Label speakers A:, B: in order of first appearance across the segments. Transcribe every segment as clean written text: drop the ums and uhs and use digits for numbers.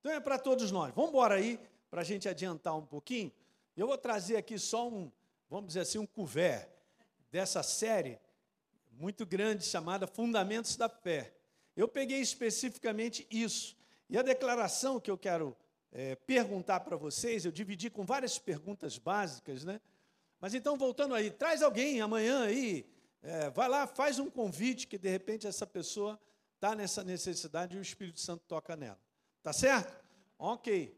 A: Então é para todos nós. Vamos embora aí, para a gente adiantar um pouquinho. Eu vou trazer aqui só vamos dizer assim, um couvert dessa série muito grande chamada Fundamentos da Fé. Eu peguei especificamente isso. E a declaração que eu quero perguntar para vocês, eu dividi com várias perguntas básicas, né? Mas então, voltando aí, traz alguém amanhã aí, vai lá, faz um convite que, de repente, essa pessoa está nessa necessidade e o Espírito Santo toca nela. Tá certo? Ok.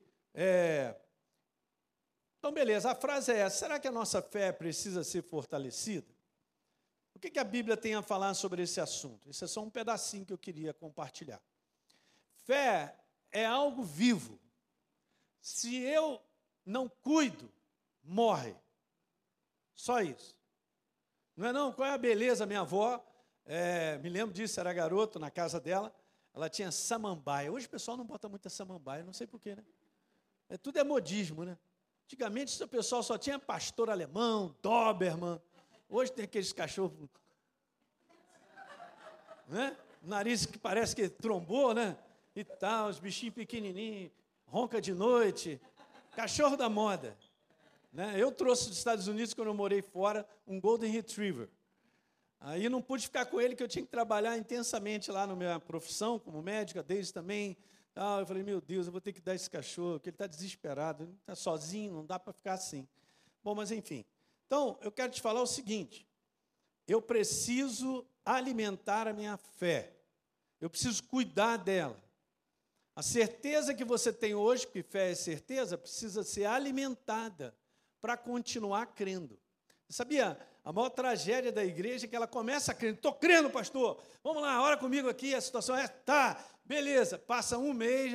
A: Então, beleza, a frase é essa: será que a nossa fé precisa ser fortalecida? O que a Bíblia tem a falar sobre esse assunto? Esse é só um pedacinho que eu queria compartilhar. Fé é algo vivo. Se eu não cuido, morre. Só isso. Não é não? Qual é a beleza? Minha avó, me lembro disso, era garoto, na casa dela, ela tinha samambaia. Hoje o pessoal não bota muita samambaia, não sei porquê, né? Tudo é modismo, né? Antigamente o pessoal só tinha pastor alemão, Doberman. Hoje tem aqueles cachorros, né? Nariz que parece que trombou, né? E tal, os bichinhos pequenininhos, ronca de noite. Cachorro da moda. Né? Eu trouxe dos Estados Unidos, quando eu morei fora, um Golden Retriever. Aí não pude ficar com ele, que eu tinha que trabalhar intensamente lá na minha profissão, como médica, desde também. Eu falei, meu Deus, eu vou ter que dar esse cachorro, porque ele está desesperado, ele está sozinho, não dá para ficar assim. Bom, mas enfim. Então, eu quero te falar o seguinte: eu preciso alimentar a minha fé, eu preciso cuidar dela. A certeza que você tem hoje, porque fé é certeza, precisa ser alimentada para continuar crendo. Sabia? A maior tragédia da igreja é que ela começa crendo. Estou crendo, pastor. Vamos lá, ora comigo aqui, a situação é, tá, beleza. Passa um mês,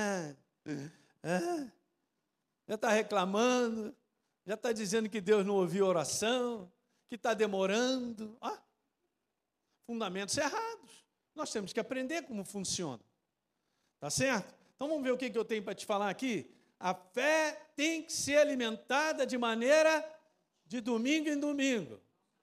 A: já está reclamando, já está dizendo que Deus não ouviu a oração, que está demorando. Fundamentos errados. Nós temos que aprender como funciona. Tá certo? Então vamos ver o que eu tenho para te falar aqui. A fé tem que ser alimentada de maneira de domingo em domingo.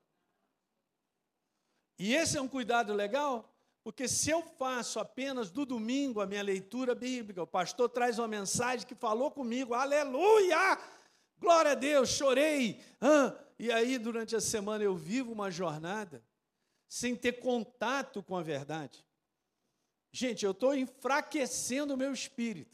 A: E esse é um cuidado legal, porque se eu faço apenas do domingo a minha leitura bíblica, o pastor traz uma mensagem que falou comigo, aleluia, glória a Deus, chorei. E aí durante a semana eu vivo uma jornada sem ter contato com a verdade. Gente, eu estou enfraquecendo o meu espírito.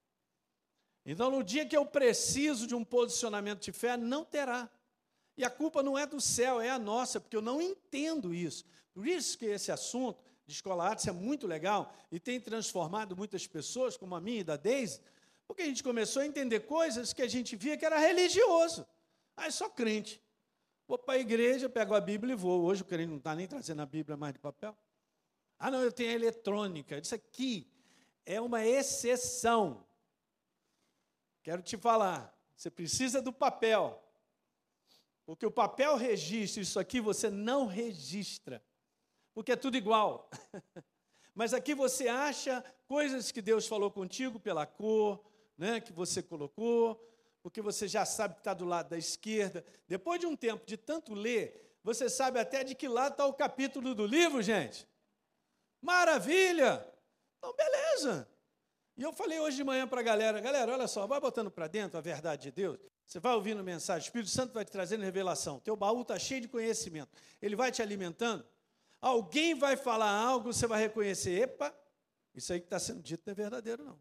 A: Então, no dia que eu preciso de um posicionamento de fé, não terá. E a culpa não é do céu, é a nossa, porque eu não entendo isso. Por isso que esse assunto de escola artes é muito legal e tem transformado muitas pessoas, como a minha e da Deise, porque a gente começou a entender coisas que a gente via que era religioso. É só crente. Vou para a igreja, pego a Bíblia e vou. Hoje o crente não está nem trazendo a Bíblia mais de papel. Não, eu tenho a eletrônica. Isso aqui é uma exceção. Quero te falar, você precisa do papel. Porque o papel registra, isso aqui você não registra. Porque é tudo igual. Mas aqui você acha coisas que Deus falou contigo pela cor, né, que você colocou, porque você já sabe que está do lado da esquerda. Depois de um tempo de tanto ler, você sabe até de que lado está o capítulo do livro, gente. Maravilha! Então, beleza. E eu falei hoje de manhã para a galera, olha só, vai botando para dentro a verdade de Deus. Você vai ouvindo mensagem, o Espírito Santo vai te trazendo revelação. Teu baú está cheio de conhecimento. Ele vai te alimentando. Alguém vai falar algo, você vai reconhecer, epa, isso aí que está sendo dito não é verdadeiro, não.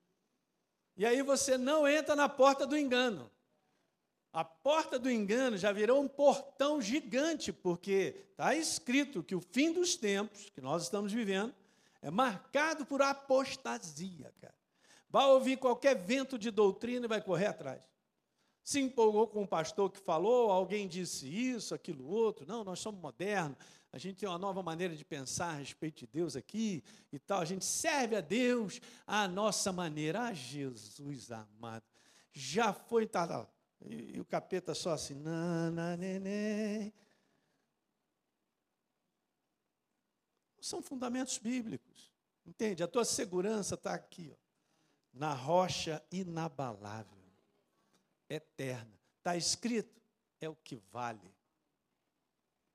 A: E aí você não entra na porta do engano. A porta do engano já virou um portão gigante, porque está escrito que o fim dos tempos, que nós estamos vivendo, é marcado por apostasia, cara. Vai ouvir qualquer vento de doutrina e vai correr atrás. Se empolgou com um pastor que falou, alguém disse isso, aquilo, outro. Não, nós somos modernos, a gente tem uma nova maneira de pensar a respeito de Deus aqui e tal. A gente serve a Deus à nossa maneira. Jesus amado. Já foi, tá lá. E o capeta só assim, nananeném. São fundamentos bíblicos, entende? A tua segurança está aqui, ó, na rocha inabalável, eterna. Está escrito, é o que vale.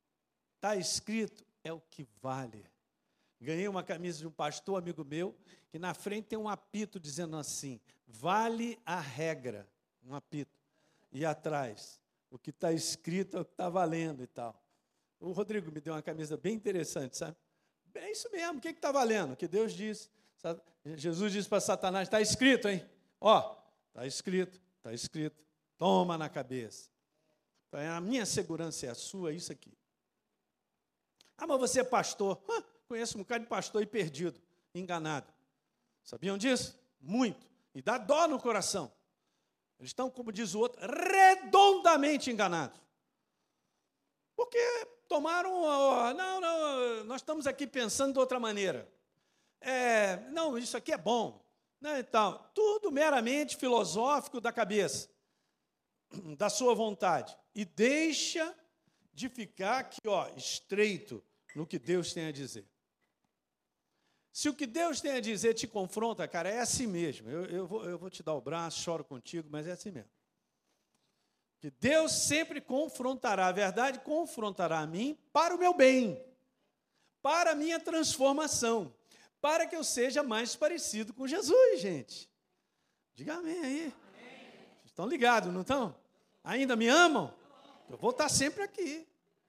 A: Está escrito, é o que vale. Ganhei uma camisa de um pastor amigo meu, que na frente tem um apito dizendo assim, vale a regra, um apito. E atrás, o que está escrito é o que está valendo e tal. O Rodrigo me deu uma camisa bem interessante, sabe? É isso mesmo, o que está valendo? O que Deus disse. Jesus disse para Satanás, está escrito, hein? Ó, está escrito. Toma na cabeça. Então, a minha segurança é a sua, é isso aqui. Ah, mas você é pastor. Conheço um bocado de pastor e perdido, enganado. Sabiam disso? Muito. E dá dó no coração. Eles estão, como diz o outro, redondamente enganados. Porque tomaram, não, nós estamos aqui pensando de outra maneira. Não, isso aqui é bom. Né, então, tudo meramente filosófico da cabeça, da sua vontade. E deixa de ficar aqui, estreito no que Deus tem a dizer. Se o que Deus tem a dizer te confronta, cara, é assim mesmo. Eu vou te dar o braço, choro contigo, mas é assim mesmo. Que Deus sempre confrontará, a verdade confrontará a mim para o meu bem, para a minha transformação, para que eu seja mais parecido com Jesus, gente. Diga amém aí. Vocês estão ligados, não estão? Ainda me amam? Eu vou estar sempre aqui.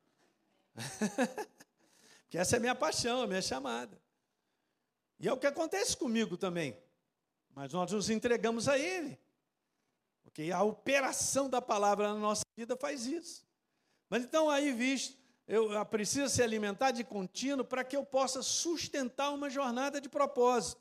A: Porque essa é a minha paixão, a minha chamada. E é o que acontece comigo também. Mas nós nos entregamos a Ele. Porque a operação da palavra na nossa vida faz isso. Mas então, aí visto, eu preciso se alimentar de contínuo para que eu possa sustentar uma jornada de propósito.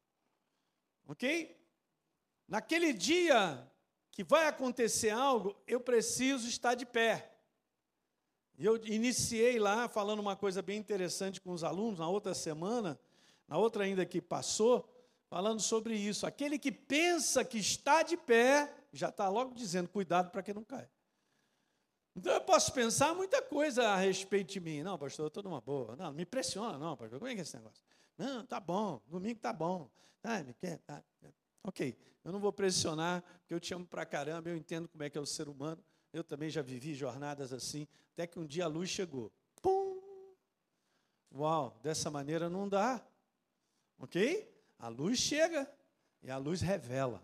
A: Ok? Naquele dia que vai acontecer algo, eu preciso estar de pé. E eu iniciei lá falando uma coisa bem interessante com os alunos, na outra semana, na outra ainda que passou, falando sobre isso. Aquele que pensa que está de pé, já está logo dizendo, cuidado para que não caia. Então eu posso pensar muita coisa a respeito de mim. Não, pastor, eu estou numa boa. Não me pressiona, não, pastor. Como é que é esse negócio? Não, tá bom, domingo tá bom. Ok, eu não vou pressionar, porque eu te amo pra caramba, eu entendo como é que é o ser humano. Eu também já vivi jornadas assim, até que um dia a luz chegou. Pum! Uau, dessa maneira não dá. Ok? A luz chega e a luz revela.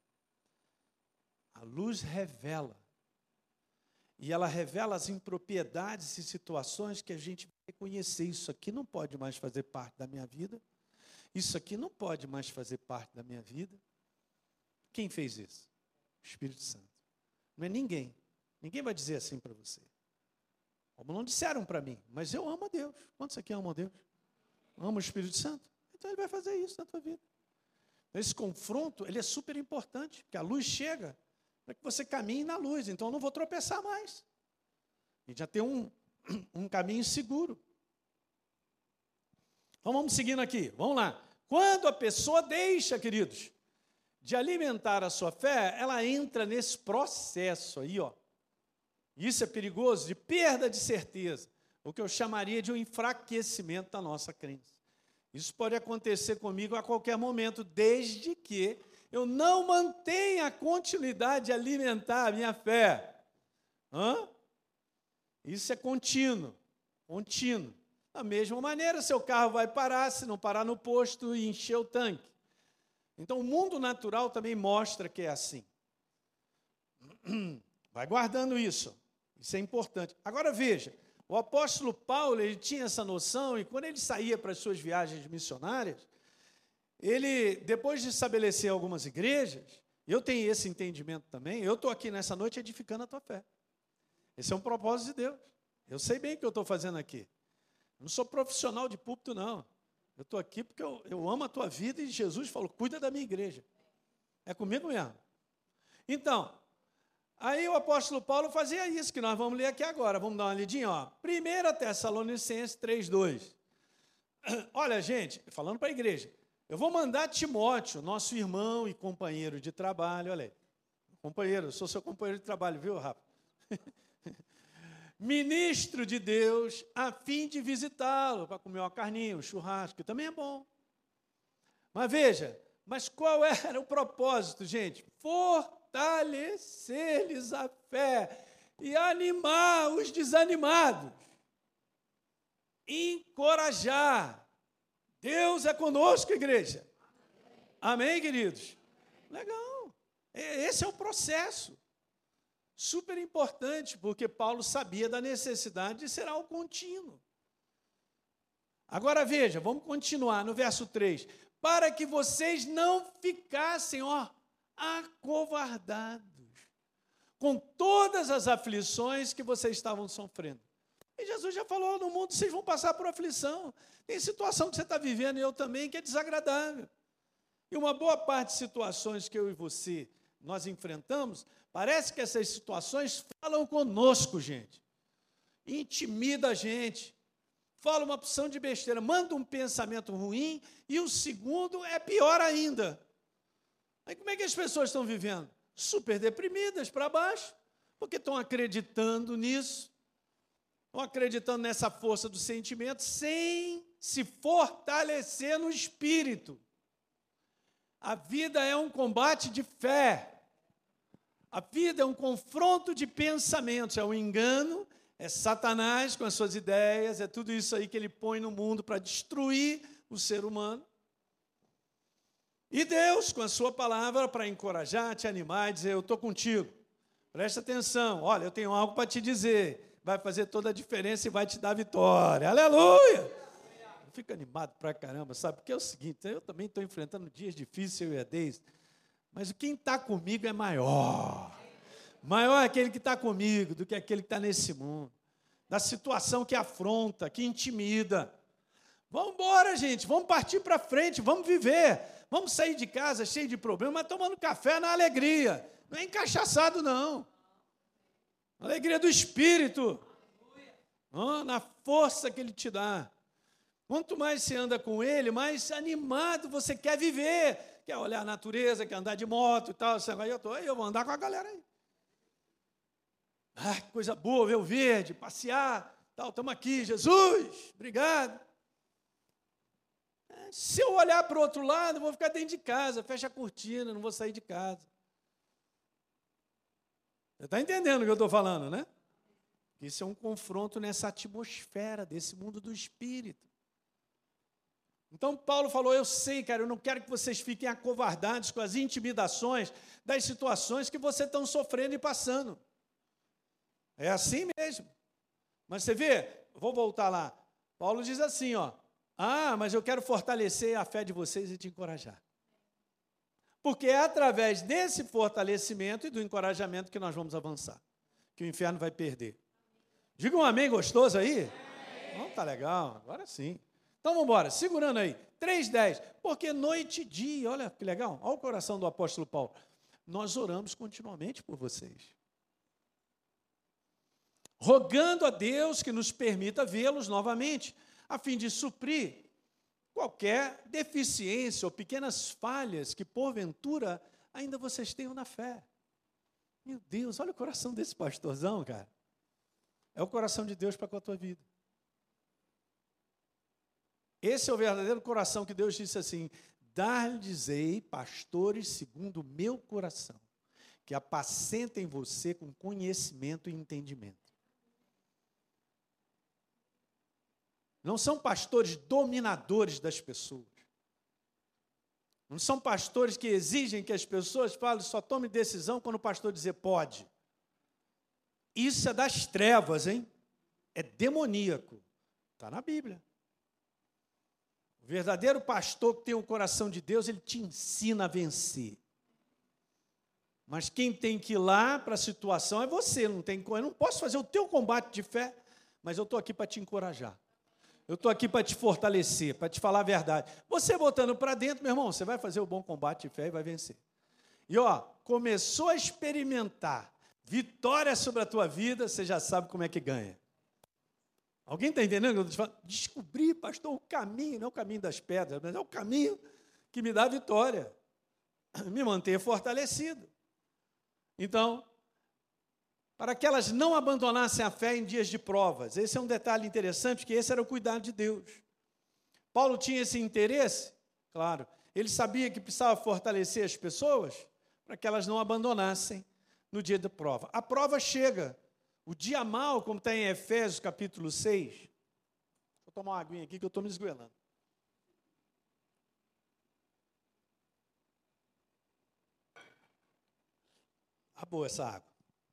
A: A luz revela. E ela revela as impropriedades e situações que a gente vai conhecer. Isso aqui não pode mais fazer parte da minha vida. Isso aqui não pode mais fazer parte da minha vida. Quem fez isso? O Espírito Santo. Não é ninguém. Ninguém vai dizer assim para você. Como não disseram para mim, mas eu amo a Deus. Quantos aqui amam a Deus? Amo o Espírito Santo? Então Ele vai fazer isso na tua vida. Esse confronto, ele é super importante, porque a luz chega para que você caminhe na luz. Então eu não vou tropeçar mais. E já tem um caminho seguro. Então vamos seguindo aqui, vamos lá. Quando a pessoa deixa, queridos, de alimentar a sua fé, ela entra nesse processo aí, ó. Isso é perigoso, de perda de certeza, o que eu chamaria de um enfraquecimento da nossa crença. Isso pode acontecer comigo a qualquer momento, desde que eu não mantenha a continuidade de alimentar a minha fé. Isso é contínuo. Da mesma maneira, seu carro vai parar, se não parar no posto e encher o tanque. Então, o mundo natural também mostra que é assim. Vai guardando isso. Isso é importante. Agora, veja, o apóstolo Paulo, ele tinha essa noção, e quando ele saía para as suas viagens missionárias, ele, depois de estabelecer algumas igrejas, eu tenho esse entendimento também, eu estou aqui nessa noite edificando a tua fé. Esse é um propósito de Deus. Eu sei bem o que eu estou fazendo aqui. Eu não sou profissional de púlpito, não. Eu estou aqui porque eu amo a tua vida e Jesus falou, cuida da minha igreja. É comigo mesmo. Então, aí o apóstolo Paulo fazia isso, que nós vamos ler aqui agora. Vamos dar uma lidinha, ó. 1 Tessalonicenses 3:2. Olha, gente, falando para a igreja, eu vou mandar Timóteo, nosso irmão e companheiro de trabalho, olha aí. Companheiro, eu sou seu companheiro de trabalho, viu, Rafa? Ministro de Deus, a fim de visitá-lo, para comer uma carninha, um churrasco, que também é bom. Mas veja, qual era o propósito, gente? Fortalecer-lhes a fé e animar os desanimados. Encorajar. Deus é conosco, igreja. Amém, queridos? Legal. Esse é o processo. Super importante, porque Paulo sabia da necessidade de ser algo contínuo. Agora veja, vamos continuar no verso 3. Para que vocês não ficassem, acovardados com todas as aflições que vocês estavam sofrendo. E Jesus já falou, no mundo vocês vão passar por aflição. Tem situação que você está vivendo, e eu também, que é desagradável. E uma boa parte de situações que eu e você, nós enfrentamos, parece que essas situações falam conosco, gente. Intimida a gente. Fala uma porção de besteira, manda um pensamento ruim, e o segundo é pior ainda. Aí como é que as pessoas estão vivendo? Super deprimidas, para baixo, porque estão acreditando nisso, estão acreditando nessa força do sentimento, sem se fortalecer no espírito. A vida é um combate de fé. A vida é um confronto de pensamentos, é um engano, é Satanás com as suas ideias, é tudo isso aí que ele põe no mundo para destruir o ser humano. E Deus, com a sua palavra, para encorajar, te animar e dizer, eu estou contigo. Presta atenção, olha, eu tenho algo para te dizer. Vai fazer toda a diferença e vai te dar vitória. Aleluia! Eu fico animado para caramba, sabe? Porque é o seguinte, eu também estou enfrentando dias difíceis, eu e a Deise, mas quem está comigo é maior. Maior é aquele que está comigo do que aquele que está nesse mundo. Da situação que afronta, que intimida. Vamos embora, gente, vamos partir para frente, vamos viver. Vamos sair de casa cheio de problemas, mas tomando café na alegria. Não é encaixaçado, não. Alegria do Espírito. Na força que Ele te dá. Quanto mais você anda com Ele, mais animado você quer viver. Quer olhar a natureza, quer andar de moto e tal. Eu vou andar com a galera aí. Que coisa boa, ver o verde, passear. Estamos aqui, Jesus, obrigado. Se eu olhar para o outro lado, eu vou ficar dentro de casa, fecha a cortina, não vou sair de casa. Você está entendendo o que eu estou falando, né? Isso é um confronto nessa atmosfera desse mundo do Espírito. Então, Paulo falou, eu sei, cara, eu não quero que vocês fiquem acovardados com as intimidações das situações que vocês estão sofrendo e passando. É assim mesmo. Mas você vê, vou voltar lá. Paulo diz assim, mas eu quero fortalecer a fé de vocês e te encorajar. Porque é através desse fortalecimento e do encorajamento que nós vamos avançar. Que o inferno vai perder. Diga um amém gostoso aí. Não, tá legal, agora sim. Então vamos embora, segurando aí. 3:10. Porque noite e dia, olha que legal, olha o coração do apóstolo Paulo. Nós oramos continuamente por vocês. Rogando a Deus que nos permita vê-los novamente, a fim de suprir qualquer deficiência ou pequenas falhas que, porventura, ainda vocês tenham na fé. Meu Deus, olha o coração desse pastorzão, cara. É o coração de Deus para com a tua vida. Esse é o verdadeiro coração que Deus disse assim, dar-lhes-ei pastores segundo o meu coração, que apacentem você com conhecimento e entendimento. Não são pastores dominadores das pessoas. Não são pastores que exigem que as pessoas falem, só tome decisão quando o pastor dizer pode. Isso é das trevas, hein? É demoníaco. Está na Bíblia. O verdadeiro pastor que tem o coração de Deus, ele te ensina a vencer. Mas quem tem que ir lá para a situação é você. Eu não posso fazer o teu combate de fé, mas eu estou aqui para te encorajar. Eu estou aqui para te fortalecer, para te falar a verdade. Você botando para dentro, meu irmão, você vai fazer o bom combate de fé e vai vencer. E começou a experimentar vitória sobre a tua vida, você já sabe como é que ganha. Alguém está entendendo? Descobri, pastor, o caminho, não é o caminho das pedras, mas é o caminho que me dá vitória, me manter fortalecido. Então, para que elas não abandonassem a fé em dias de provas. Esse é um detalhe interessante, que esse era o cuidado de Deus. Paulo tinha esse interesse? Claro. Ele sabia que precisava fortalecer as pessoas para que elas não abandonassem no dia da prova. A prova chega. O dia mau, como está em Efésios capítulo 6. Deixa eu tomar uma aguinha aqui que eu estou me esgoelando. boa essa água.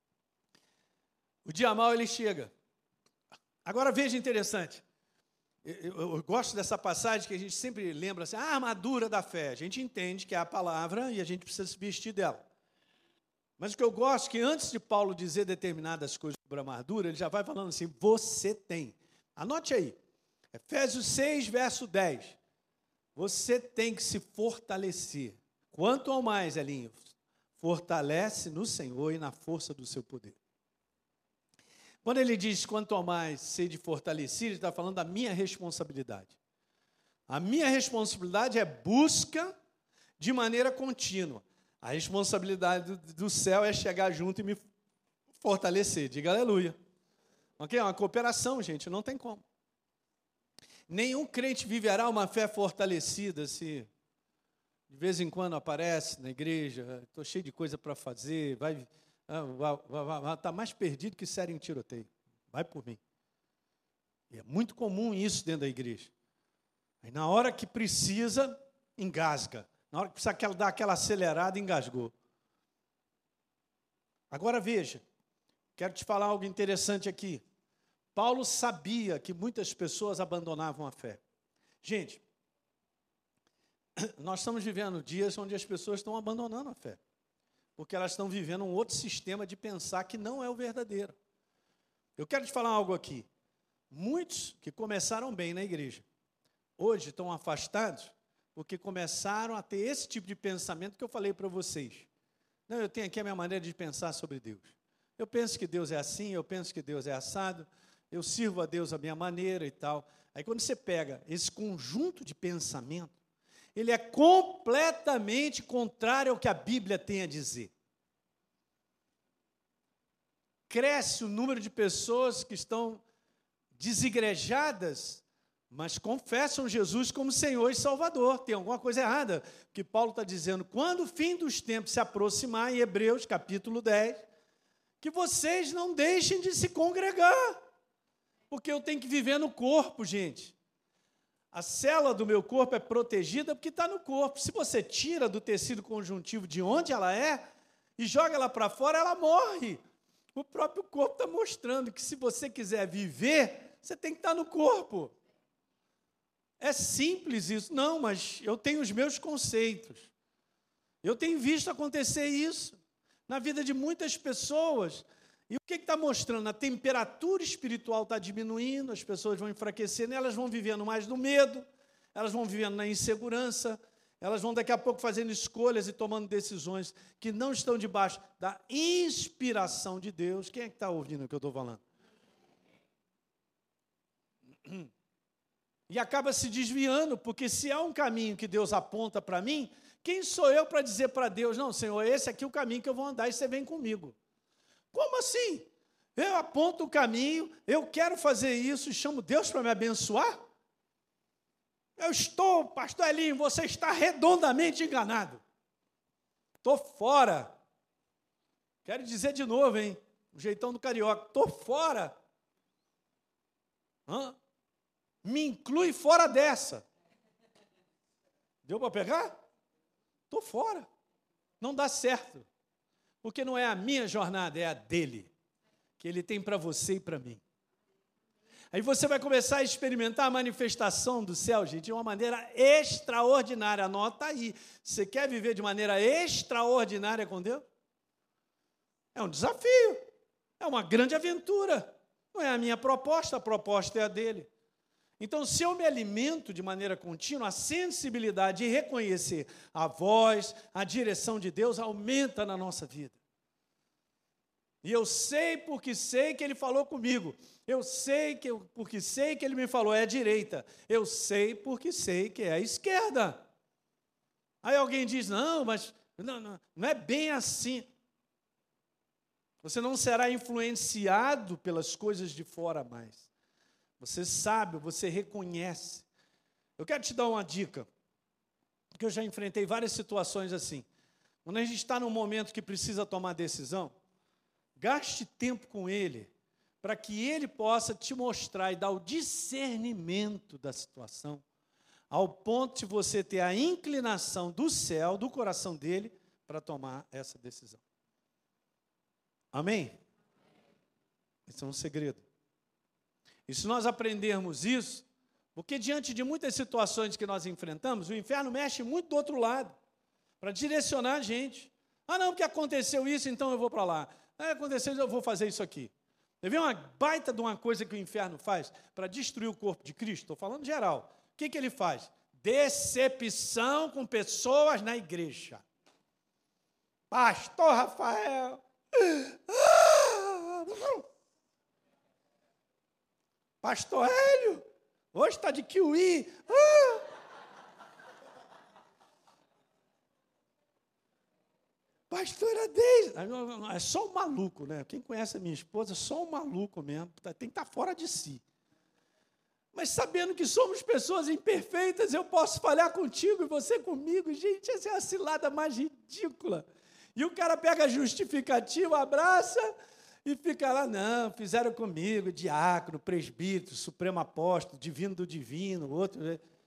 A: O dia mau, ele chega. Agora veja interessante. Eu gosto dessa passagem que a gente sempre lembra assim, a armadura da fé. A gente entende que é a palavra e a gente precisa se vestir dela. Mas o que eu gosto é que antes de Paulo dizer determinadas coisas sobre a armadura, ele já vai falando assim, você tem. Anote aí, Efésios 6, verso 10. Você tem que se fortalecer. Quanto ao mais, Elinho, fortalece no Senhor e na força do seu poder. Quando ele diz quanto ao mais sede fortalecido, ele está falando da minha responsabilidade. A minha responsabilidade é busca de maneira contínua. A responsabilidade do céu é chegar junto e me fortalecer. Diga aleluia. Ok? É uma cooperação, gente, não tem como. Nenhum crente viverá uma fé fortalecida se de vez em quando aparece na igreja, estou cheio de coisa para fazer, vai estar mais perdido que sério em tiroteio. Vai por mim. E é muito comum isso dentro da igreja. Aí na hora que precisa, engasga. Na hora que precisa dar aquela acelerada, engasgou. Agora veja, quero te falar algo interessante aqui. Paulo sabia que muitas pessoas abandonavam a fé. Gente, nós estamos vivendo dias onde as pessoas estão abandonando a fé. Porque elas estão vivendo um outro sistema de pensar que não é o verdadeiro. Eu quero te falar algo aqui. Muitos que começaram bem na igreja, hoje estão afastados porque começaram a ter esse tipo de pensamento que eu falei para vocês. Não, eu tenho aqui a minha maneira de pensar sobre Deus. Eu penso que Deus é assim, eu penso que Deus é assado, eu sirvo a Deus a minha maneira e tal. Aí quando você pega esse conjunto de pensamento, ele é completamente contrário ao que a Bíblia tem a dizer. Cresce o número de pessoas que estão desigrejadas, mas confessam Jesus como Senhor e Salvador. Tem alguma coisa errada, porque Paulo está dizendo, quando o fim dos tempos se aproximar, em Hebreus, capítulo 10, que vocês não deixem de se congregar, porque eu tenho que viver no corpo, gente. A célula do meu corpo é protegida porque está no corpo. Se você tira do tecido conjuntivo de onde ela é e joga ela para fora, ela morre. O próprio corpo está mostrando que se você quiser viver, você tem que estar no corpo. É simples isso. Não, mas eu tenho os meus conceitos. Eu tenho visto acontecer isso na vida de muitas pessoas. E o que está mostrando? A temperatura espiritual está diminuindo, as pessoas vão enfraquecendo, elas vão vivendo mais no medo, elas vão vivendo na insegurança, elas vão daqui a pouco fazendo escolhas e tomando decisões que não estão debaixo da inspiração de Deus. Quem é que está ouvindo o que eu estou falando? E acaba se desviando, porque se há um caminho que Deus aponta para mim, quem sou eu para dizer para Deus, não, Senhor, esse aqui é o caminho que eu vou andar e você vem comigo. Como assim? Eu aponto o caminho, eu quero fazer isso e chamo Deus para me abençoar? Eu estou, pastor Elinho, você está redondamente enganado. Estou fora. Quero dizer de novo, hein? O jeitão do carioca. Estou fora. Me inclui fora dessa. Deu para pegar? Estou fora. Não dá certo. Porque não é a minha jornada, é a dele, que ele tem para você e para mim. Aí você vai começar a experimentar a manifestação do céu, gente, de uma maneira extraordinária. Anota aí. Você quer viver de maneira extraordinária com Deus? É um desafio, é uma grande aventura. Não é a minha proposta, a proposta é a dele. Então, se eu me alimento de maneira contínua, a sensibilidade de reconhecer a voz, a direção de Deus aumenta na nossa vida. E eu sei porque sei que Ele falou comigo. Eu sei porque sei que Ele me falou, é a direita. Eu sei porque sei que é a esquerda. Aí alguém diz, não, mas não é bem assim. Você não será influenciado pelas coisas de fora mais. Você sabe, você reconhece. Eu quero te dar uma dica, porque eu já enfrentei várias situações assim. Quando a gente está num momento que precisa tomar decisão, gaste tempo com Ele, para que Ele possa te mostrar e dar o discernimento da situação, ao ponto de você ter a inclinação do céu, do coração dele, para tomar essa decisão. Amém? Esse é um segredo. E se nós aprendermos isso, porque diante de muitas situações que nós enfrentamos, o inferno mexe muito do outro lado, para direcionar a gente. Ah, não, porque aconteceu isso, então eu vou para lá. Ah, aconteceu isso, eu vou fazer isso aqui. Você vê uma baita de uma coisa que o inferno faz para destruir o corpo de Cristo? Estou falando geral. O que ele faz? Decepção com pessoas na igreja. Pastor Rafael. Pastor Hélio. Hoje está de kiwi. Pastora Deise. É só um maluco, né? Quem conhece a minha esposa é só um maluco mesmo. Tem que estar fora de si. Mas sabendo que somos pessoas imperfeitas, eu posso falhar contigo e você comigo. Gente, essa é a cilada mais ridícula. E o cara pega a justificativa, abraça e fica lá, não, fizeram comigo, diácono, presbítero, supremo apóstolo, divino do divino, outro.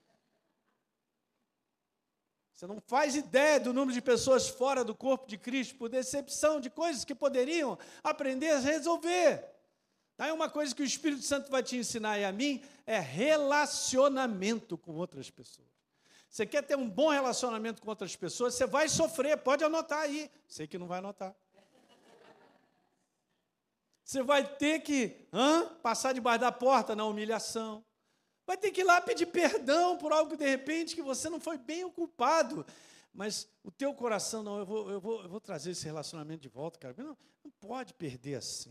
A: Você não faz ideia do número de pessoas fora do corpo de Cristo por decepção de coisas que poderiam aprender a resolver. Aí uma coisa que o Espírito Santo vai te ensinar e a mim é relacionamento com outras pessoas. Você quer ter um bom relacionamento com outras pessoas, você vai sofrer, pode anotar aí. Sei que não vai anotar. Você vai ter que passar debaixo da porta na humilhação. Vai ter que ir lá pedir perdão por algo, de repente, que você não foi bem o culpado. Mas o teu coração, não, eu vou trazer esse relacionamento de volta, cara. Não pode perder assim.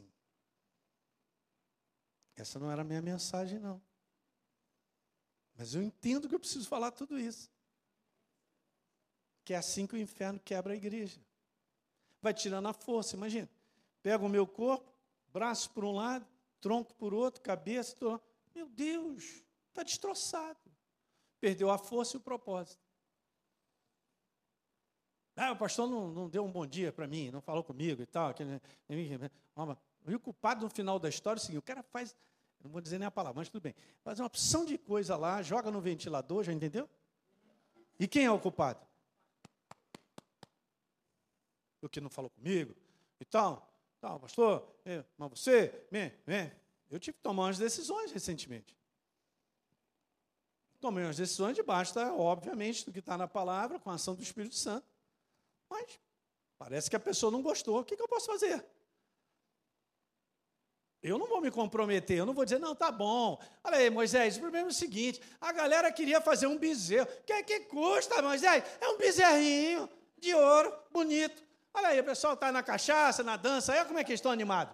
A: Essa não era a minha mensagem, não. Mas eu entendo que eu preciso falar tudo isso. Que é assim que o inferno quebra a igreja. Vai tirando a força, imagina. Pega o meu corpo, braço por um lado, tronco por outro, cabeça, meu Deus, está destroçado. Perdeu a força e o propósito. Ah, o pastor não deu um bom dia para mim, não falou comigo e tal. E o culpado no final da história é o seguinte, o cara faz, não vou dizer nem a palavra, mas tudo bem, faz uma opção de coisa lá, joga no ventilador, já entendeu? E quem é o culpado? O que não falou comigo e tal, pastor, mas você, eu tive que tomar umas decisões recentemente. Tomei umas decisões debaixo, obviamente, do que está na palavra, com a ação do Espírito Santo. Mas parece que a pessoa não gostou. O que eu posso fazer? Eu não vou me comprometer, eu não vou dizer, não, tá bom. Olha aí, Moisés, o problema é o seguinte, a galera queria fazer um bezerro. O que custa, Moisés? É um bezerrinho de ouro, bonito. Olha aí, o pessoal está na cachaça, na dança, olha como é que eles estão animados.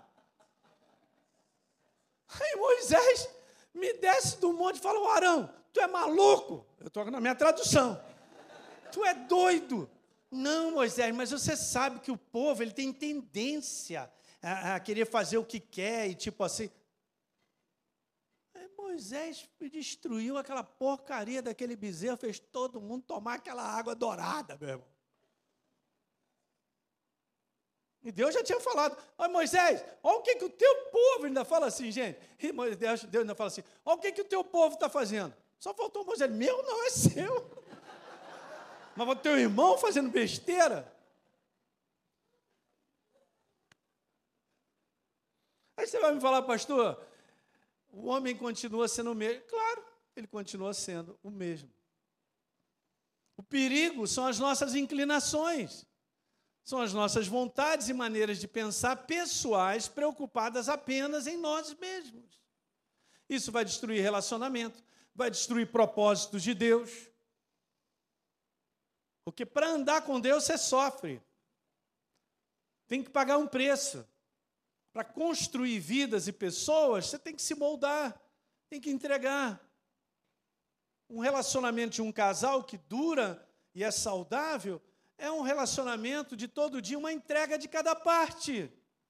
A: Aí Moisés me desce do monte e fala, Arão, tu é maluco? Eu estou na minha tradução. Tu é doido. Não, Moisés, mas você sabe que o povo ele tem tendência a querer fazer o que quer e tipo assim. Aí Moisés destruiu aquela porcaria daquele bezerro, fez todo mundo tomar aquela água dourada, meu irmão. E Deus já tinha falado, olha Moisés, olha o que o teu povo ainda fala assim, gente. E Deus ainda fala assim, olha o que o teu povo está fazendo. Só faltou Moisés, meu não é seu. Mas o teu irmão fazendo besteira. Aí você vai me falar, pastor, o homem continua sendo o mesmo. Claro, ele continua sendo o mesmo. O perigo são as nossas inclinações. São as nossas vontades e maneiras de pensar pessoais, preocupadas apenas em nós mesmos. Isso vai destruir relacionamento, vai destruir propósitos de Deus. Porque para andar com Deus você sofre. Tem que pagar um preço. Para construir vidas e pessoas, você tem que se moldar, tem que entregar. Um relacionamento de um casal que dura e é saudável é um relacionamento de todo dia, uma entrega de cada parte.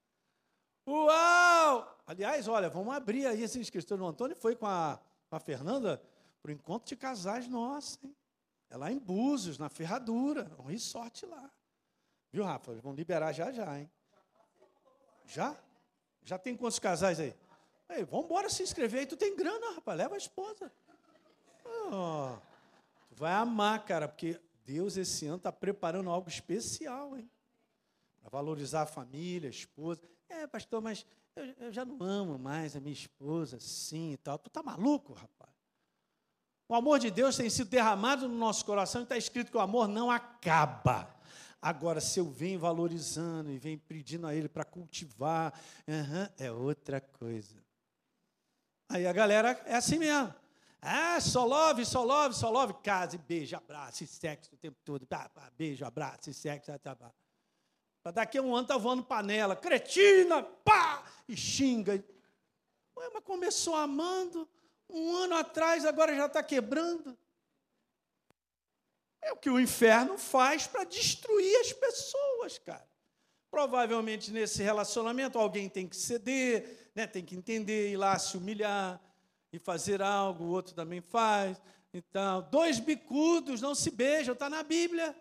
A: Uau! Aliás, olha, vamos abrir aí essa inscrição. O Antônio foi com a Fernanda para o encontro de casais nosso, hein? É lá em Búzios, na Ferradura, um resort lá. Viu, Rafa? Eles vão liberar já, hein? Já? Já tem quantos casais aí? Ei, vamos embora se inscrever aí. Tu tem grana, rapaz, leva a esposa. Oh, tu vai amar, cara, porque Deus esse ano está preparando algo especial, hein? para valorizar a família, a esposa. Pastor, mas eu já não amo mais a minha esposa assim e tal. Tu tá maluco, rapaz? O amor de Deus tem sido derramado no nosso coração e está escrito que o amor não acaba. Agora, se eu venho valorizando e venho pedindo a Ele para cultivar, é outra coisa. Aí a galera é assim mesmo. Só love, só love, só love. Casa e beijo, abraço e sexo o tempo todo. Beijo, abraço e sexo. Para daqui a um ano tá voando panela. Cretina, pá! E xinga. Ué, mas começou amando. Um ano atrás, agora já está quebrando. É o que o inferno faz para destruir as pessoas, cara. Provavelmente nesse relacionamento alguém tem que ceder, né? Tem que entender, ir lá se humilhar e fazer algo, o outro também faz. Então, 2 bicudos não se beijam, está na Bíblia.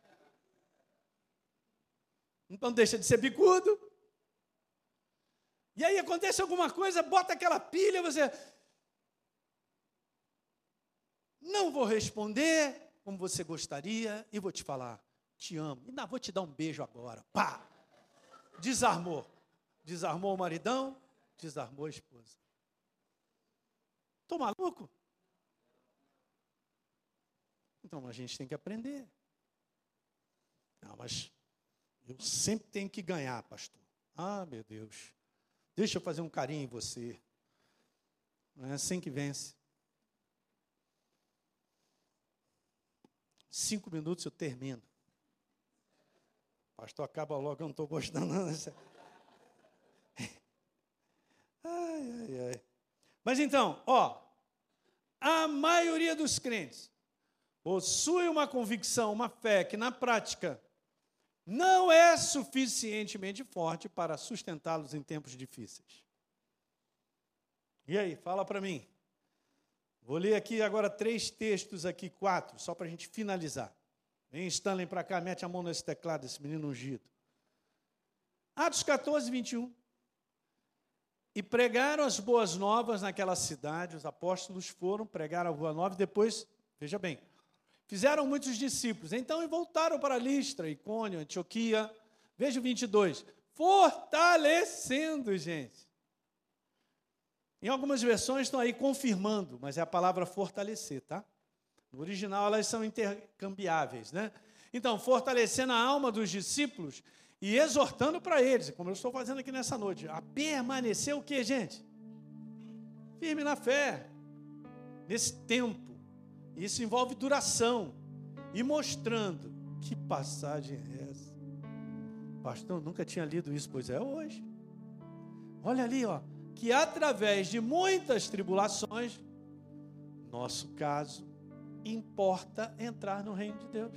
A: Então deixa de ser bicudo. E aí acontece alguma coisa, bota aquela pilha, você... Não vou responder como você gostaria e vou te falar, te amo. Ainda vou te dar um beijo agora. Pá! Desarmou. Desarmou o maridão, desarmou a esposa. Estou maluco? Então a gente tem que aprender. Não, mas eu sempre tenho que ganhar, pastor. Meu Deus. Deixa eu fazer um carinho em você. Não é assim que vence. 5 minutos eu termino. Pastor, acaba logo, eu não estou gostando. Ai. Mas então, a maioria dos crentes possui uma convicção, uma fé que na prática não é suficientemente forte para sustentá-los em tempos difíceis. E aí, fala para mim. Vou ler aqui agora 3 textos, 4, só para a gente finalizar. Vem Stanley para cá, mete a mão nesse teclado, esse menino ungido. Atos 14, 21. E pregaram as boas novas naquela cidade, os apóstolos foram, pregaram a boa nova, e depois, veja bem, fizeram muitos discípulos. Então voltaram para Listra, Icônio, Antioquia. Veja o 22. Fortalecendo, gente. Em algumas versões estão aí confirmando, mas é a palavra fortalecer, tá? No original elas são intercambiáveis, né? Então, fortalecendo a alma dos discípulos e exortando para eles, como eu estou fazendo aqui nessa noite, a permanecer o quê, gente? Firme na fé, nesse tempo. Isso envolve duração e mostrando. Que passagem é essa? Pastor, eu nunca tinha lido isso, pois é hoje. Olha ali, que através de muitas tribulações, nosso caso, importa entrar no reino de Deus.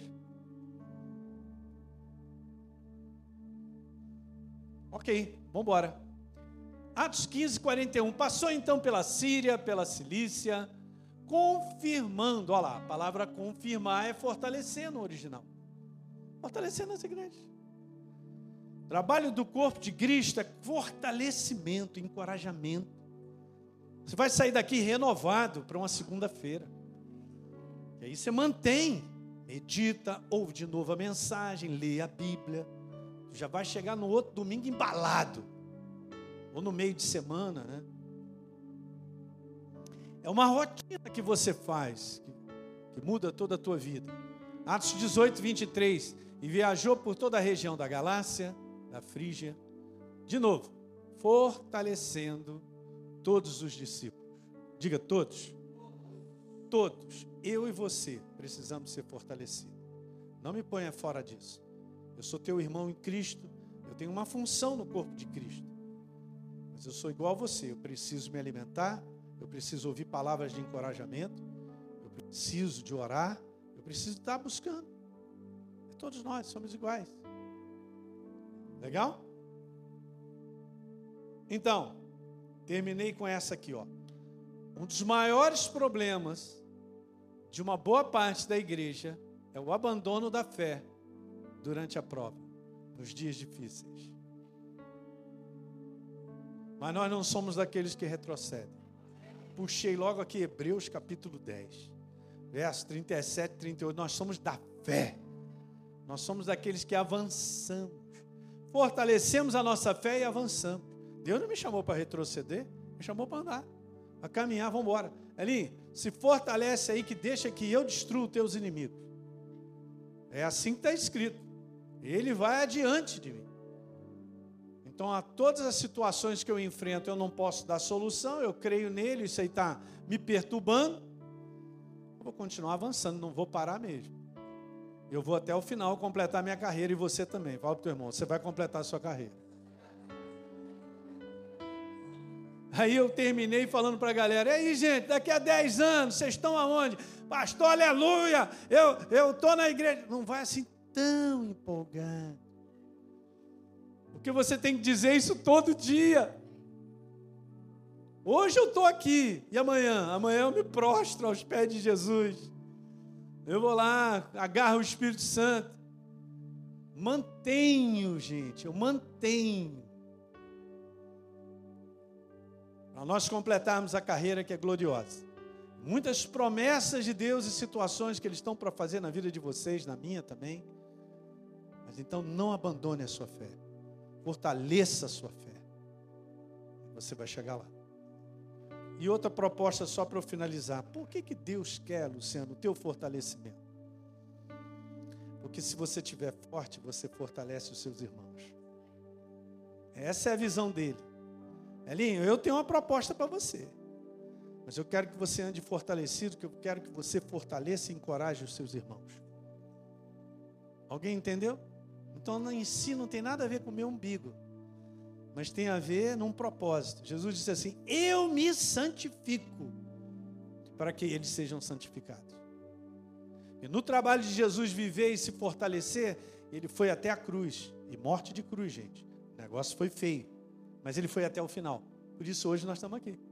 A: Ok, vamos embora. Atos 15, 41. Passou então pela Síria, pela Cilícia, confirmando, olha lá, a palavra confirmar é fortalecer no original. Fortalecendo as igrejas. O trabalho do corpo de Cristo é fortalecimento, encorajamento. Você vai sair daqui renovado para uma segunda-feira. E aí você mantém, medita, ouve de novo a mensagem, lê a Bíblia. Tu já vai chegar no outro domingo embalado. Ou no meio de semana, né? É uma rotina que você faz, que muda toda a tua vida. Atos 18, 23. E viajou por toda a região da Galácia, da Frígia, de novo, fortalecendo todos os discípulos. Diga todos. Todos, eu e você, precisamos ser fortalecidos. Não me ponha fora disso. Eu sou teu irmão em Cristo, eu tenho uma função no corpo de Cristo. Mas eu sou igual a você, eu preciso me alimentar, eu preciso ouvir palavras de encorajamento, eu preciso de orar, eu preciso estar buscando. Todos nós somos iguais. Legal? Então, terminei com essa aqui, Um dos maiores problemas de uma boa parte da igreja é o abandono da fé durante a prova, nos dias difíceis. Mas nós não somos daqueles que retrocedem. Puxei logo aqui Hebreus capítulo 10, verso 37, 38. Nós somos da fé. Nós somos daqueles que avançamos. fortalecemos a nossa fé e avançamos. Deus não me chamou para retroceder, me chamou para andar, para caminhar, vamos embora. Elinho, se fortalece aí que deixa que eu destrua os teus inimigos. É assim que está escrito. Ele vai adiante de mim. Então, a todas as situações que eu enfrento, eu não posso dar solução, eu creio nele, isso aí está me perturbando. Eu vou continuar avançando, não vou parar mesmo. Eu vou até o final completar minha carreira e você também. Fala para o teu irmão, você vai completar a sua carreira. Aí eu terminei falando para a galera, e aí gente, daqui a 10 anos, vocês estão aonde? Pastor, aleluia, eu estou na igreja. Não vai assim tão empolgado. Porque você tem que dizer isso todo dia. Hoje eu estou aqui, e amanhã? Amanhã eu me prostro aos pés de Jesus. Eu vou lá, agarro o Espírito Santo. Mantenho, gente, eu mantenho. Para nós completarmos a carreira que é gloriosa. Muitas promessas de Deus e situações que Ele estão para fazer na vida de vocês, na minha também. Mas então não abandone a sua fé. Fortaleça a sua fé. Você vai chegar lá. E outra proposta só para eu finalizar. Por que Deus quer, Luciano, o teu fortalecimento? Porque se você estiver forte, você fortalece os seus irmãos. Essa é a visão dele. Elinho, eu tenho uma proposta para você. Mas eu quero que você ande fortalecido, que eu quero que você fortaleça e encoraje os seus irmãos. Alguém entendeu? Então, em si não tem nada a ver com o meu umbigo. Mas tem a ver num propósito. Jesus disse assim, eu me santifico para que eles sejam santificados. E no trabalho de Jesus viver e se fortalecer, ele foi até a cruz. E morte de cruz, gente. O negócio foi feio. Mas ele foi até o final. Por isso hoje nós estamos aqui.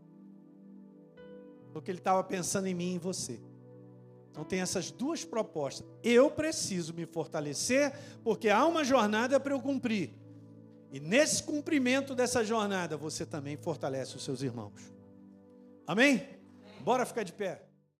A: Porque ele estava pensando em mim e em você. Então tem essas duas propostas. Eu preciso me fortalecer, porque há uma jornada para eu cumprir. E nesse cumprimento dessa jornada, você também fortalece os seus irmãos. Amém? Bora ficar de pé.